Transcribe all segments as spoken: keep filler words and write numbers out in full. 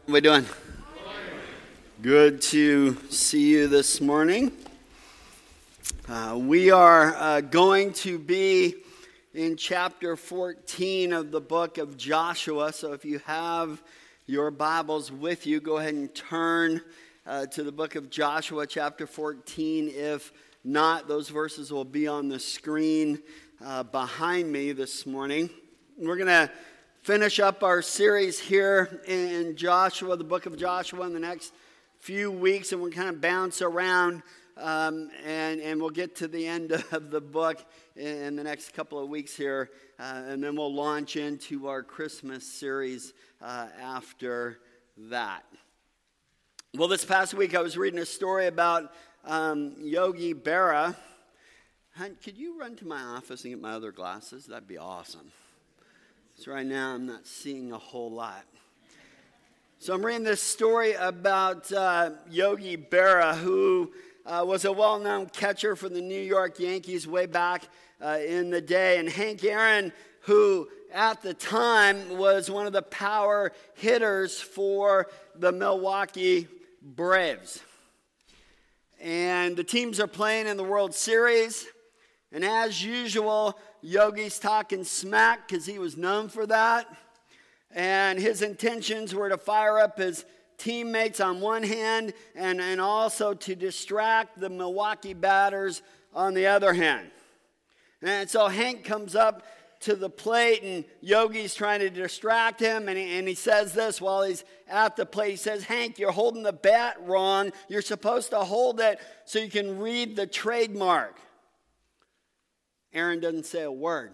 How we doing? Good to see you this morning. Uh, we are uh, going to be in chapter fourteen of the book of Joshua. So if you have your Bibles with you, go ahead and turn uh, to the book of Joshua, chapter fourteen. If not, those verses will be on the screen uh, behind me this morning. We're going to finish up our series here in Joshua, the book of Joshua, in the next few weeks, and we'll kind of bounce around, um, and, and we'll get to the end of the book in the next couple of weeks here, uh, and then we'll launch into our Christmas series uh, after that. Well, this past week I was reading a story about um, Yogi Berra. Hun, could you run to my office and get my other glasses? That'd be awesome. So right now I'm not seeing a whole lot. So I'm reading this story about uh, Yogi Berra, who uh, was a well-known catcher for the New York Yankees way back uh, in the day. And Hank Aaron, who at the time was one of the power hitters for the Milwaukee Braves. And the teams are playing in the World Series. And as usual, Yogi's talking smack because he was known for that. And his intentions were to fire up his teammates on one hand and, and also to distract the Milwaukee batters on the other hand. And so Hank comes up to the plate and Yogi's trying to distract him. And he, and he says this while he's at the plate. He says, "Hank, you're holding the bat wrong. You're supposed to hold it so you can read the trademark." Aaron doesn't say a word.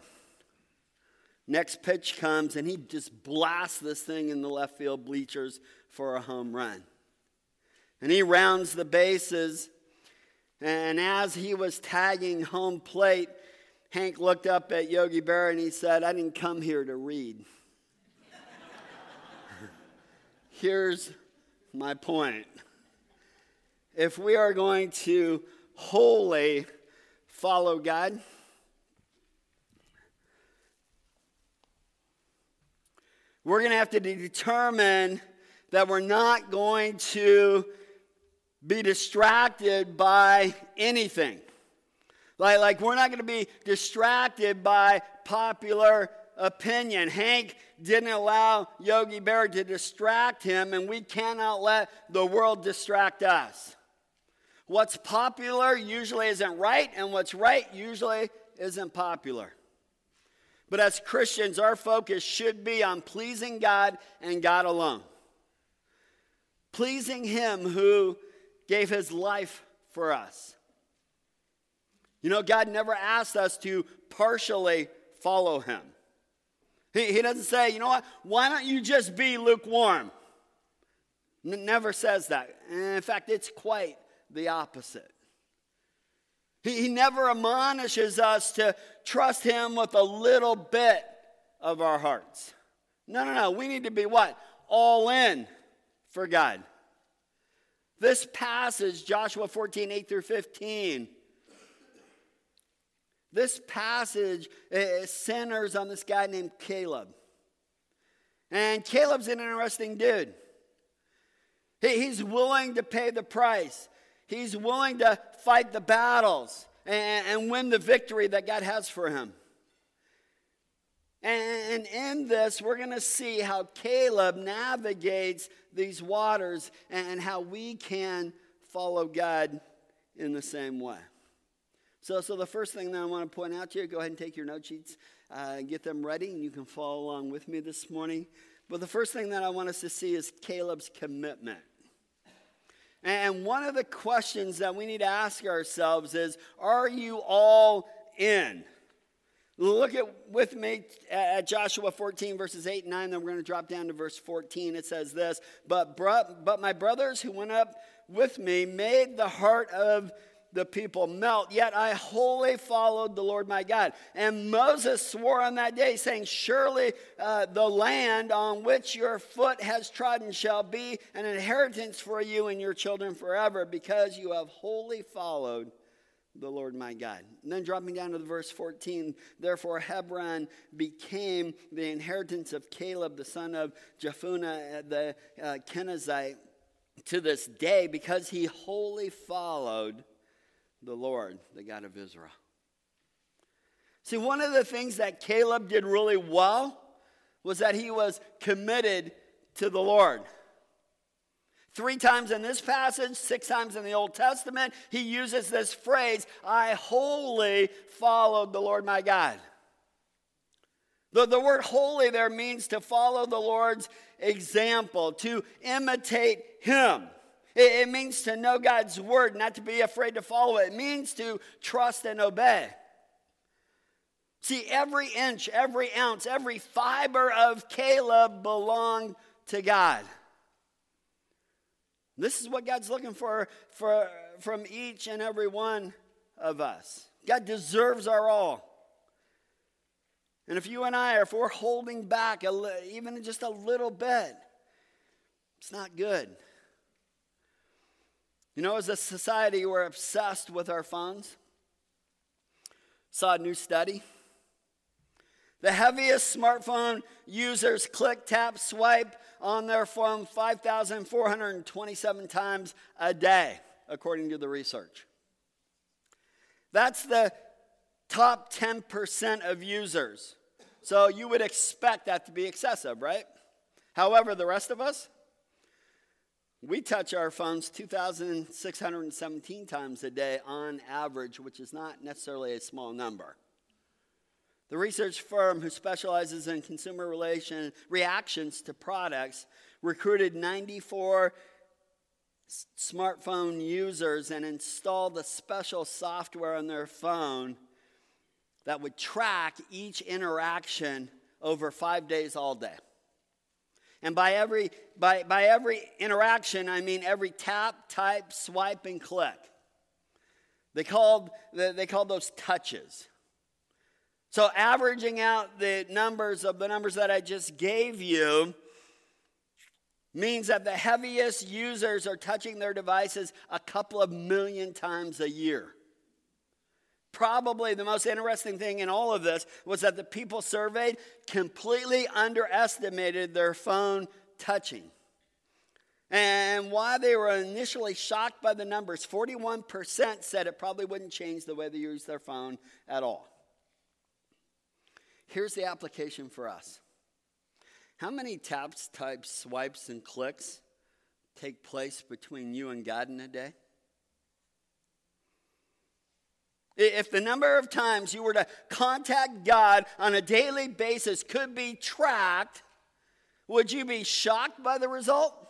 Next pitch comes, and he just blasts this thing in the left field bleachers for a home run. And he rounds the bases, and as he was tagging home plate, Hank looked up at Yogi Berra and he said, "I didn't come here to read." Here's my point. If we are going to wholly follow God, we're going to have to determine that we're not going to be distracted by anything. Like, like we're not going to be distracted by popular opinion. Hank didn't allow Yogi Berra to distract him, and we cannot let the world distract us. What's popular usually isn't right, and what's right usually isn't popular. But as Christians, our focus should be on pleasing God and God alone. Pleasing Him who gave His life for us. You know, God never asked us to partially follow Him. He, he doesn't say, you know what, why don't you just be lukewarm? N- never says that. And in fact, it's quite the opposite. He never admonishes us to trust Him with a little bit of our hearts. No, no, no. We need to be what? All in for God. This passage, Joshua fourteen, eight through fifteen, this passage centers on this guy named Caleb. And Caleb's an interesting dude. He's willing to pay the price. He's willing to fight the battles and, and win the victory that God has for him. And, and in this, we're going to see how Caleb navigates these waters and how we can follow God in the same way. So, so the first thing that I want to point out to you, go ahead and take your note sheets, uh, get them ready, and you can follow along with me this morning. But the first thing that I want us to see is Caleb's commitment. And one of the questions that we need to ask ourselves is, are you all in? Look at with me at Joshua fourteen, verses eight and nine. Then we're going to drop down to verse fourteen. It says this, but, bro- but my brothers who went up with me made the heart of the people melt, yet I wholly followed the Lord my God. And Moses swore on that day, saying, surely uh, the land on which your foot has trodden shall be an inheritance for you and your children forever, because you have wholly followed the Lord my God. And then dropping down to the verse fourteen, therefore Hebron became the inheritance of Caleb, the son of Jephunneh, the uh, Kenizzite, to this day, because he wholly followed the Lord, the God of Israel. See, one of the things that Caleb did really well was that he was committed to the Lord. Three times in this passage, six times in the Old Testament, he uses this phrase, I wholly followed the Lord my God. The, the word holy there means to follow the Lord's example, to imitate him. It, it means to know God's word, not to be afraid to follow it. It means to trust and obey. See, every inch, every ounce, every fiber of Caleb belonged to God. This is what God's looking for, for from each and every one of us. God deserves our all. And if you and I, if we're holding back a li- even just a little bit, it's not good. You know, as a society, we're obsessed with our phones. Saw a new study. The heaviest smartphone users click, tap, swipe on their phone five thousand four hundred twenty-seven times a day, according to the research. That's the top ten percent of users. So you would expect that to be excessive, right? However, the rest of us, we touch our phones two thousand six hundred seventeen times a day on average, which is not necessarily a small number. The research firm who specializes in consumer relation reactions to products recruited ninety-four s- smartphone users and installed a special software on their phone that would track each interaction over five days all day. And by every by, by every interaction, I mean every tap, type, swipe, and click. They called they called those touches. So averaging out the numbers of the numbers that I just gave you means that the heaviest users are touching their devices a couple of million times a year. Probably the most interesting thing in all of this was that the people surveyed completely underestimated their phone touching. And while they were initially shocked by the numbers, forty-one percent said it probably wouldn't change the way they use their phone at all. Here's the application for us. How many taps, types, swipes, and clicks take place between you and God in a day? If the number of times you were to contact God on a daily basis could be tracked, would you be shocked by the result?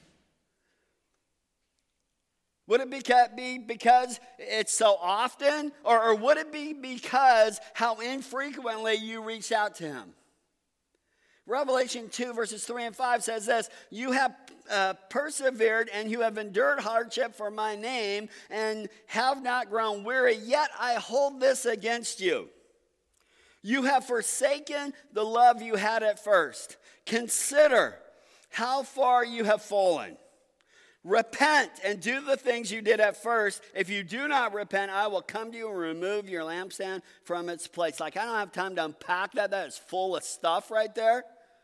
Would it be because it's so often? Or, or would it be because how infrequently you reach out to him? Revelation two verses three and five says this, you have uh, persevered and you have endured hardship for my name and have not grown weary, yet I hold this against you. You have forsaken the love you had at first. Consider how far you have fallen. Repent and do the things you did at first. If you do not repent, I will come to you and remove your lampstand from its place. Like, I don't have time to unpack that. That is full of stuff right there.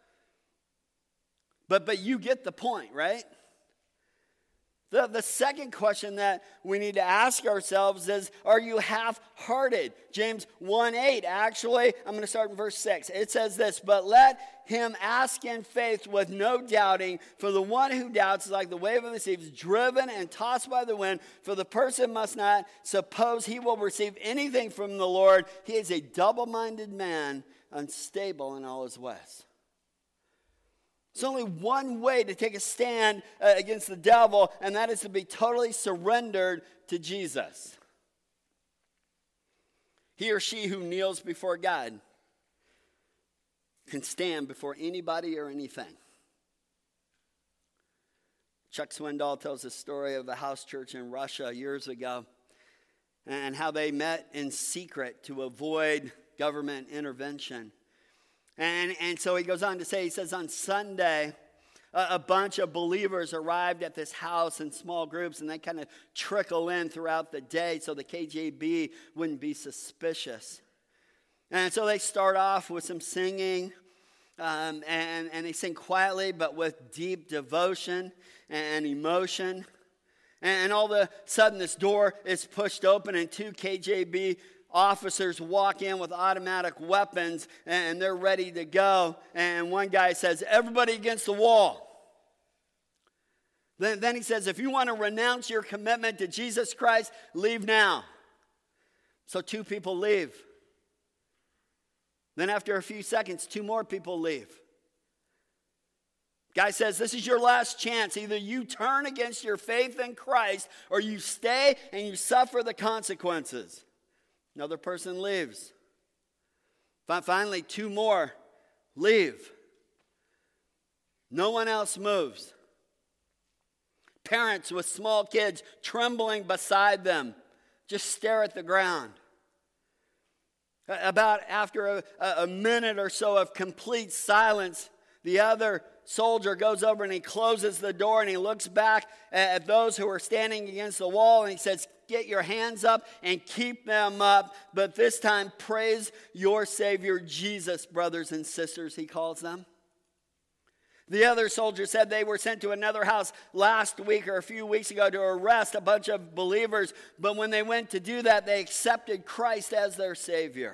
But, but you get the point, right? The, the second question that we need to ask ourselves is, are you half-hearted? James one eight, actually, I'm going to start in verse six. It says this, but let him ask in faith with no doubting, for the one who doubts is like the wave of the sea, driven and tossed by the wind, for the person must not suppose he will receive anything from the Lord. He is a double-minded man, unstable in all his ways. There's only one way to take a stand uh, against the devil, and that is to be totally surrendered to Jesus. He or she who kneels before God can stand before anybody or anything. Chuck Swindoll tells the story of a house church in Russia years ago and how they met in secret to avoid government intervention. And, and so he goes on to say, he says, on Sunday, A bunch of believers arrived at this house in small groups, and they kind of trickle in throughout the day so the K J B wouldn't be suspicious. And so they start off with some singing, um, and, and they sing quietly but with deep devotion and emotion. And all of a sudden this door is pushed open, and two K J B officers walk in with automatic weapons, and they're ready to go. And one guy says, "Everybody against the wall." Then, then he says, "If you want to renounce your commitment to Jesus Christ, leave now." So two people leave. Then after a few seconds, two more people leave. Guy says, "This is your last chance. Either you turn against your faith in Christ, or you stay and you suffer the consequences." Another person leaves. Finally, two more leave. No one else moves. Parents with small kids trembling beside them just stare at the ground. About after a, a minute or so of complete silence, the other soldier goes over and he closes the door, and he looks back at those who are standing against the wall, and he says, "Get your hands up and keep them up. But this time, praise your Savior Jesus, brothers and sisters," he calls them. The other soldier said they were sent to another house last week or a few weeks ago to arrest a bunch of believers. But when they went to do that, they accepted Christ as their Savior.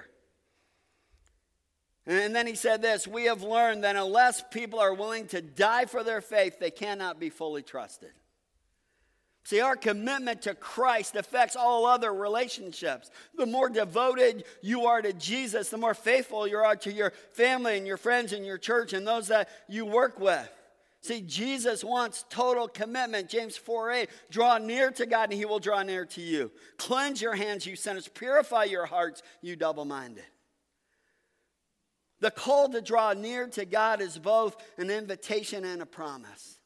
And then he said this, "We have learned that unless people are willing to die for their faith, they cannot be fully trusted." See, our commitment to Christ affects all other relationships. The more devoted you are to Jesus, the more faithful you are to your family and your friends and your church and those that you work with. See, Jesus wants total commitment. James four eight, "Draw near to God and he will draw near to you. Cleanse your hands, you sinners. Purify your hearts, you double-minded." The call to draw near to God is both an invitation and a promise.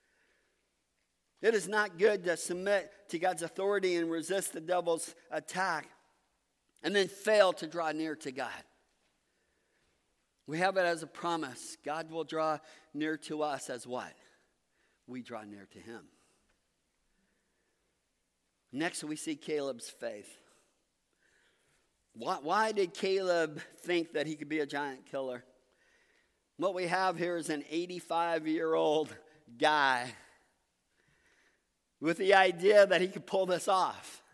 It is not good to submit to God's authority and resist the devil's attack and then fail to draw near to God. We have it as a promise. God will draw near to us as what? We draw near to him. Next, we see Caleb's faith. Why, why did Caleb think that he could be a giant killer? What we have here is an eighty-five-year-old guy with the idea that he could pull this off.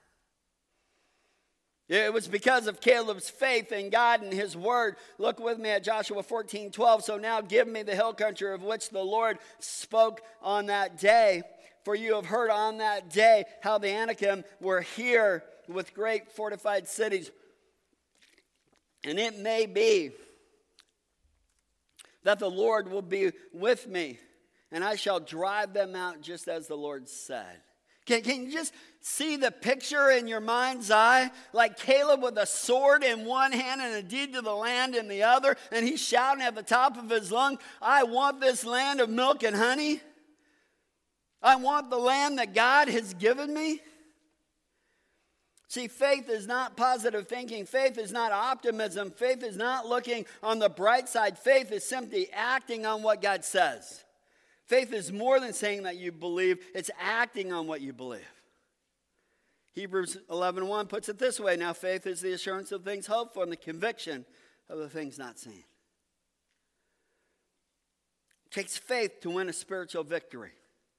It was because of Caleb's faith in God and his word. Look with me at Joshua fourteen twelve. "So now give me the hill country of which the Lord spoke on that day. For you have heard on that day how the Anakim were here with great fortified cities. And it may be that the Lord will be with me, and I shall drive them out just as the Lord said." Can, can you just see the picture in your mind's eye? Like Caleb with a sword in one hand and a deed to the land in the other, and he's shouting at the top of his lungs, "I want this land of milk and honey. I want the land that God has given me." See, faith is not positive thinking. Faith is not optimism. Faith is not looking on the bright side. Faith is simply acting on what God says. Faith is more than saying that you believe. It's acting on what you believe. Hebrews eleven one puts it this way, "Now faith is the assurance of things hoped for and the conviction of the things not seen." It takes faith to win a spiritual victory.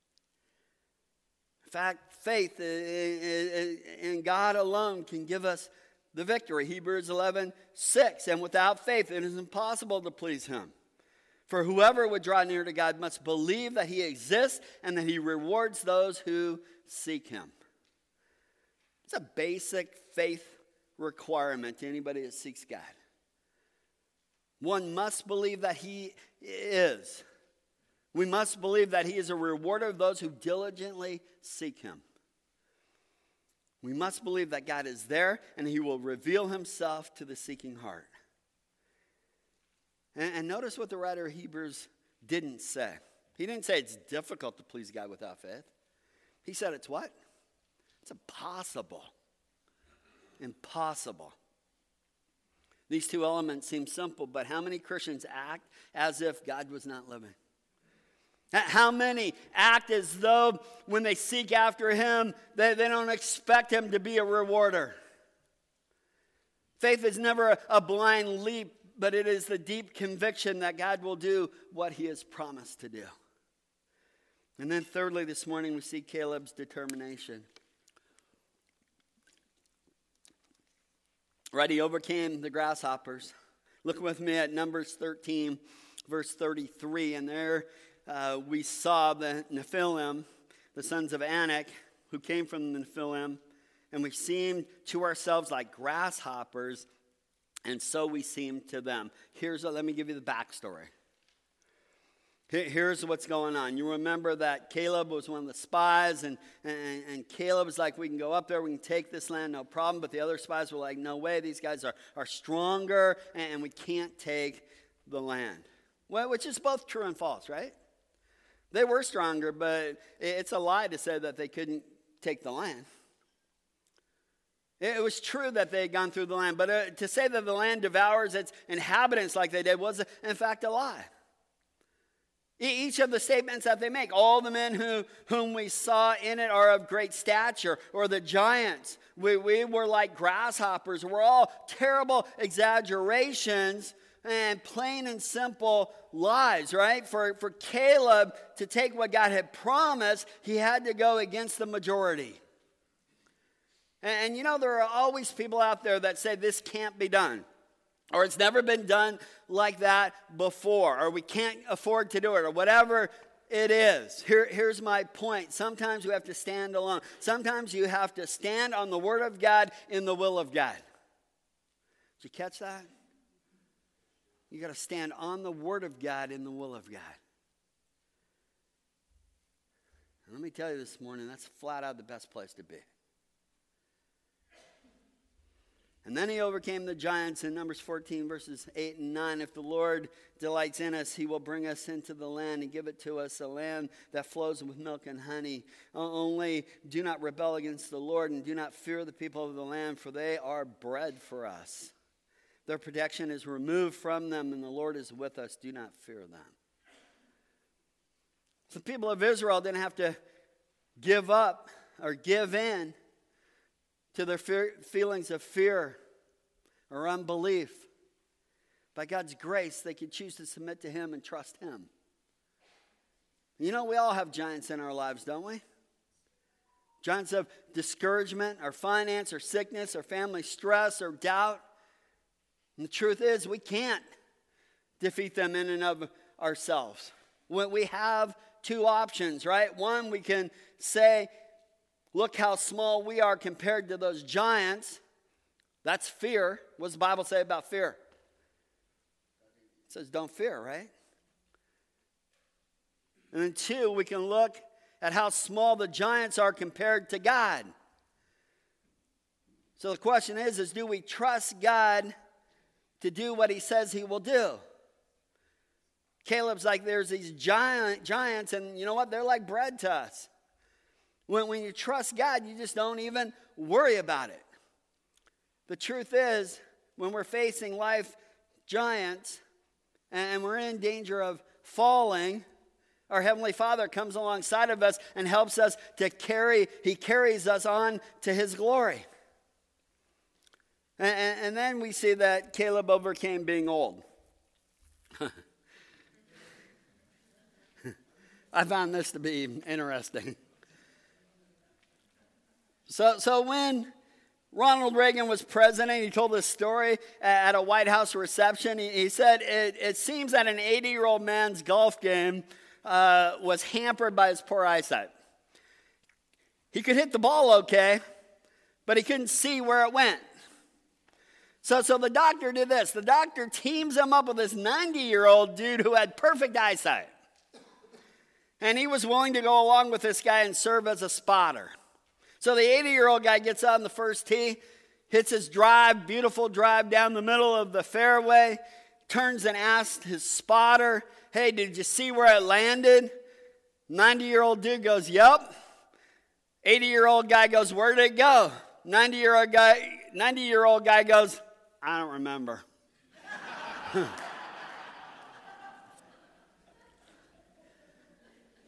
In fact, faith in God alone can give us the victory. Hebrews eleven six, "And without faith it is impossible to please him. For whoever would draw near to God must believe that he exists and that he rewards those who seek him." It's a basic faith requirement to anybody that seeks God. One must believe that he is. We must believe that he is a rewarder of those who diligently seek him. We must believe that God is there and he will reveal himself to the seeking heart. And, and notice what the writer of Hebrews didn't say. He didn't say it's difficult to please God without faith. He said it's what? It's impossible. Impossible. These two elements seem simple, but how many Christians act as if God was not living? How many act as though when they seek after him, they, they don't expect him to be a rewarder? Faith is never a, a blind leap, but it is the deep conviction that God will do what he has promised to do. And then thirdly, this morning we see Caleb's determination. Right, he overcame the grasshoppers. Look with me at Numbers thirteen, verse thirty-three. And there uh, we saw the Nephilim, the sons of Anak, who came from the Nephilim. And we seemed to ourselves like grasshoppers, and so we seemed to them. Here's a, let me give you the backstory. Here's what's going on. You remember that Caleb was one of the spies, and, and, and Caleb was like, we can go up there, we can take this land, no problem. But the other spies were like, no way, these guys are, are stronger, and we can't take the land. Well, which is both true and false, right? They were stronger, but it's a lie to say that they couldn't take the land. It was true that they had gone through the land, but uh, to say that the land devours its inhabitants like they did was, in fact, a lie. Each of the statements that they make, all the men who, whom we saw in it are of great stature, or the giants, we, we were like grasshoppers, we're all terrible exaggerations and plain and simple lies, right? For, for Caleb to take what God had promised, he had to go against the majority. And, and you know, there are always people out there that say this can't be done. Or it's never been done like that before. Or we can't afford to do it. Or whatever it is. Here, here's my point. Sometimes you have to stand alone. Sometimes you have to stand on the Word of God in the will of God. Did you catch that? You got to stand on the Word of God in the will of God. And let me tell you this morning, that's flat out the best place to be. And then he overcame the giants in Numbers fourteen, verses eight and nine. If the Lord delights in us, he will bring us into the land and give it to us, a land that flows with milk and honey. Only do not rebel against the Lord, and do not fear the people of the land, for they are bread for us. Their protection is removed from them, and the Lord is with us. Do not fear them. The people of Israel didn't have to give up or give in to their fear, feelings of fear or unbelief. By God's grace, they could choose to submit to him and trust him. You know, we all have giants in our lives, don't we? Giants of discouragement, or finance, or sickness, or family stress, or doubt. And the truth is, we can't defeat them in and of ourselves. We have two options, right? One, we can say, look how small we are compared to those giants. That's fear. What does the Bible say about fear? It says don't fear, right? And then two, we can look at how small the giants are compared to God. So the question is, is do we trust God to do what he says he will do? Caleb's like, there's these giant giants, and you know what? They're like bread to us. When, when you trust God, you just don't even worry about it. The truth is, when we're facing life giants and we're in danger of falling, our Heavenly Father comes alongside of us and helps us to carry, he carries us on to his glory. And, and, and then we see that Caleb overcame being old. I found this to be interesting. So, so when Ronald Reagan was president, he told this story at a White House reception. He, he said, it, it seems that an eighty-year-old man's golf game uh, was hampered by his poor eyesight. He could hit the ball okay, but he couldn't see where it went. So, so the doctor did this. The doctor teams him up with this ninety-year-old dude who had perfect eyesight. And he was willing to go along with this guy and serve as a spotter. So the eighty-year-old guy gets on the first tee, hits his drive, beautiful drive down the middle of the fairway, turns and asks his spotter, hey, did you see where it landed? ninety-year-old dude goes, yep. eighty-year-old guy goes, where did it go? ninety-year-old guy, ninety-year-old guy goes, I don't remember.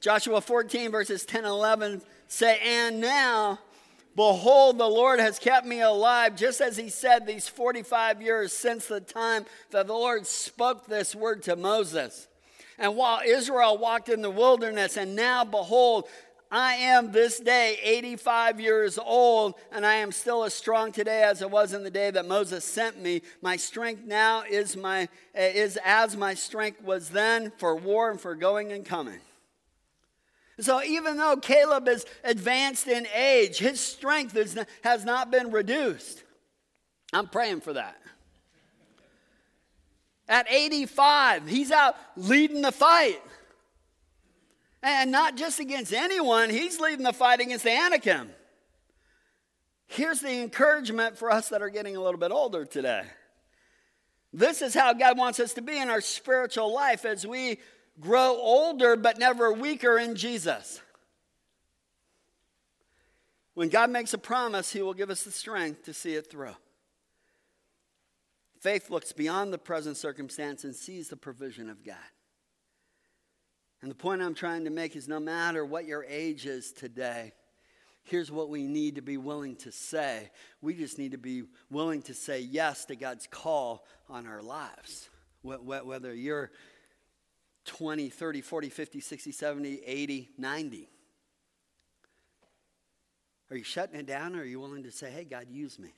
Joshua fourteen, verses ten and eleven say, "And now, behold, the Lord has kept me alive, just as he said these forty-five years since the time that the Lord spoke this word to Moses. And while Israel walked in the wilderness, and now, behold, I am this day eighty-five years old, and I am still as strong today as I was in the day that Moses sent me. My strength now is my is as my strength was then for war and for going and coming." So even though Caleb is advanced in age, his strength is, has not been reduced. I'm praying for that. At eighty-five, he's out leading the fight. And not just against anyone, he's leading the fight against the Anakim. Here's the encouragement for us that are getting a little bit older today. This is how God wants us to be in our spiritual life as we grow older but never weaker in Jesus. When God makes a promise, he will give us the strength to see it through. Faith looks beyond the present circumstance and sees the provision of God. And the point I'm trying to make is no matter what your age is today, here's what we need to be willing to say. We just need to be willing to say yes to God's call on our lives. Whether you're twenty, thirty, forty, fifty, sixty, seventy, eighty, ninety. Are you shutting it down, or are you willing to say, "Hey, God, use me"?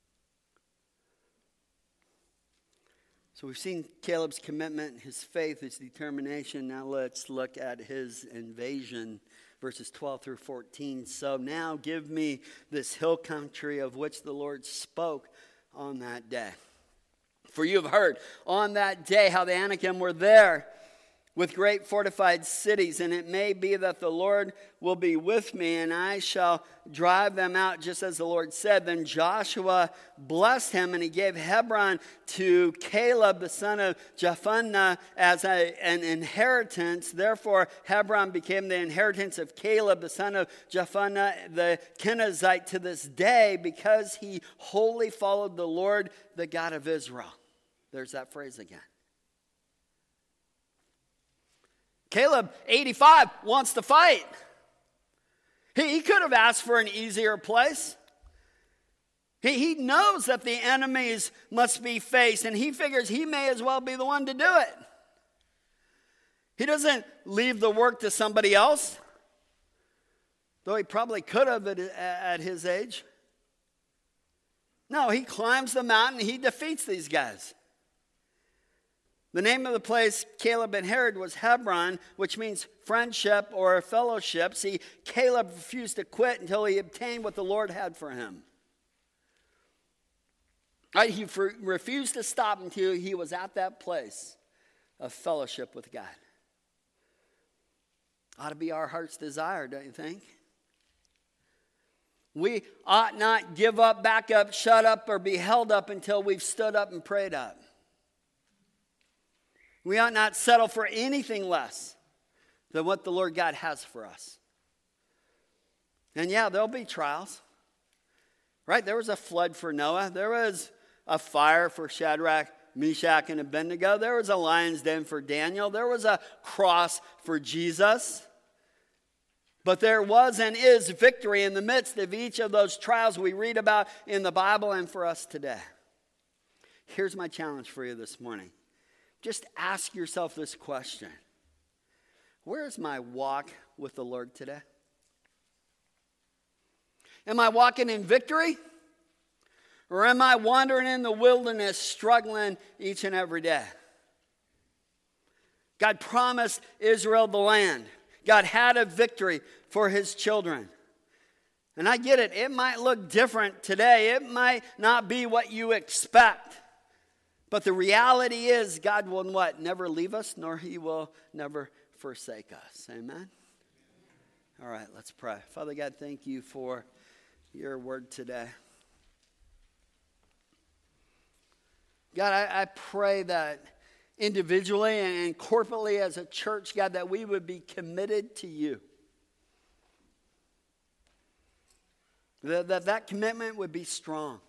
So we've seen Caleb's commitment, his faith, his determination. Now let's look at his invasion, verses twelve through fourteen. "So now give me this hill country of which the Lord spoke on that day. For you have heard on that day how the Anakim were there with great fortified cities, and it may be that the Lord will be with me, and I shall drive them out, just as the Lord said." Then Joshua blessed him, and he gave Hebron to Caleb, the son of Jephunneh, as a, an inheritance. Therefore, Hebron became the inheritance of Caleb, the son of Jephunneh, the Kenizzite, to this day, because he wholly followed the Lord, the God of Israel. There's that phrase again. Caleb, eighty-five, wants to fight. He, he could have asked for an easier place. He, he knows that the enemies must be faced, and he figures he may as well be the one to do it. He doesn't leave the work to somebody else, though he probably could have at, at his age. No, he climbs the mountain, he defeats these guys. The name of the place Caleb inherited was Hebron, which means friendship or fellowship. See, Caleb refused to quit until he obtained what the Lord had for him. Right, he for, refused to stop until he was at that place of fellowship with God. Ought to be our heart's desire, don't you think? We ought not give up, back up, shut up, or be held up until we've stood up and prayed up. We ought not settle for anything less than what the Lord God has for us. And yeah, there'll be trials. Right? There was a flood for Noah. There was a fire for Shadrach, Meshach, and Abednego. There was a lion's den for Daniel. There was a cross for Jesus. But there was and is victory in the midst of each of those trials we read about in the Bible and for us today. Here's my challenge for you this morning. Just ask yourself this question. Where is my walk with the Lord today? Am I walking in victory? Or am I wandering in the wilderness, struggling each and every day? God promised Israel the land. God had a victory for his children. And I get it. It might look different today. It might not be what you expect. But the reality is God will what? Never leave us, nor he will never forsake us. Amen? All right, let's pray. Father God, thank you for your word today. God, I, I pray that individually and corporately as a church, God, that we would be committed to you. That that, that commitment would be strong.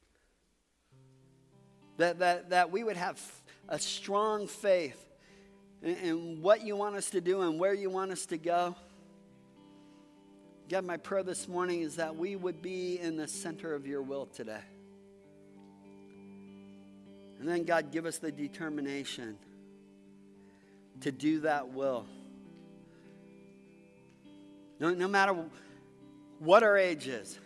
That, that, that we would have a strong faith and, and what you want us to do and where you want us to go. God, my prayer this morning is that we would be in the center of your will today. And then, God, give us the determination to do that will. No, no matter what our age is.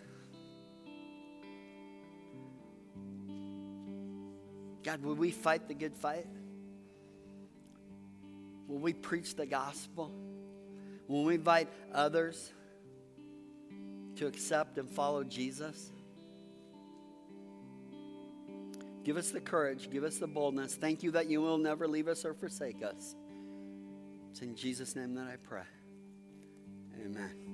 God, will we fight the good fight? Will we preach the gospel? Will we invite others to accept and follow Jesus? Give us the courage. Give us the boldness. Thank you that you will never leave us or forsake us. It's in Jesus' name that I pray. Amen.